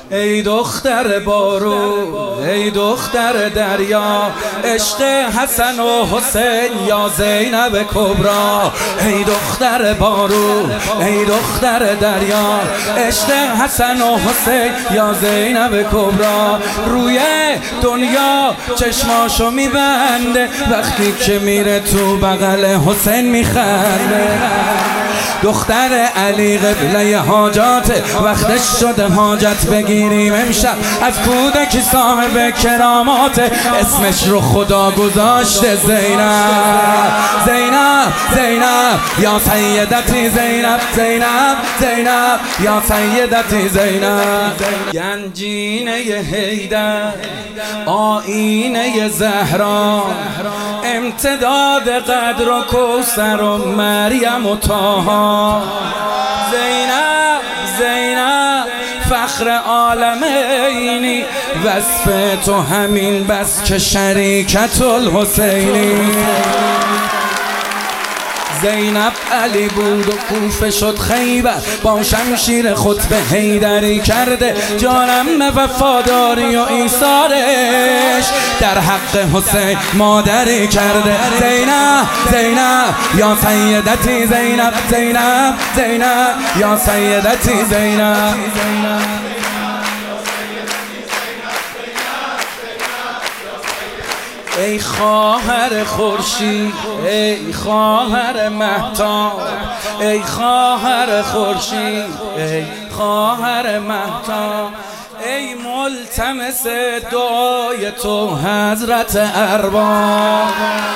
ای دختر بارو، ای دختر دریا، عشق حسن و حسین یا زینب کبرا. ای دختر بارو، ای دختر دریا، عشق حسن و حسین یا زینب کبرا. روی دنیا چشماشو میبنده وقتی که میره تو بغل حسین میخنده. دختر علی قبله حاجات، وقتش شده حاجت بگیریم امشب از کودکی صاحب کرامات. اسمش رو خدا گذاشته زینب، زینب زینب یا سیدتی زینب، زینب زینب یا سیدتی زینب. گنجینه حیدر، آینه زهرا، امتداد قدر و کوثر و مریم و طه. زینب زینب فخر عالمینی، وصف تو همین بس که شریکت الحسینی. زینب علی بود و کوفه شد خیبر، با شمشیر خطبه حیدری کرده جانم وفاداری و ایثارش در حق حسین مادری کرده. زینب زینب یا سیدتی زینب، زینب زینب یا سیدتی زینب. ای خواهر خورشید، ای خواهر مهتاب، ای خواهر خورشید، ای خواهر مهتاب، ای ملتمس دعای تو حضرت ارباب.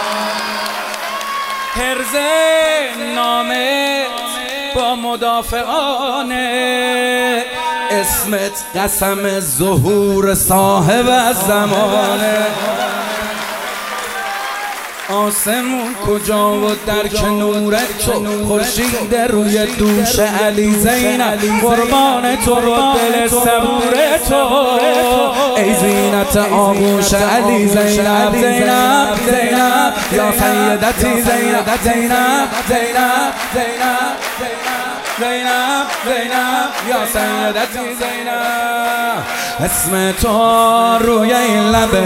حرز نامه با مدافعانه، اسمت قسم ظهور صاحب از زمانه. آسمون کجا و در کنورت تو، خورشید روی دوش علی زینب قربان تو و دل صبور تو. ای زینت آغوش علی زینب، زینب زینب یا سیدتی زینب، زینب زینب زینب زینب زینب یا سیدتی زینب. اسم تو روی این لبه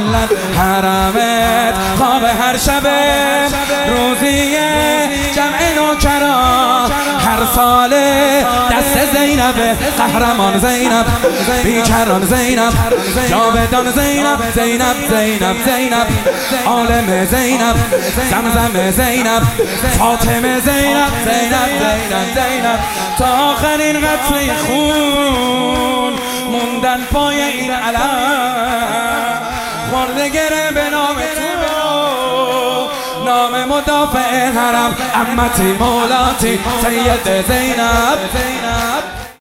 حرمت خواب هر شبه، روزیه جمع نوکران هر ساله دست زینب. قهرمان زینب، بیکران زینب، جاودان زینب، زینب زینب زینب، عالم زینب، زمزم زینب، فاطمه زینب، زینب زینب زینب. تا آخرین قطره خون موندن پای این علم، خورده گره به نام تو، نام مدافع حرم، امتی مولاتی سید زینب.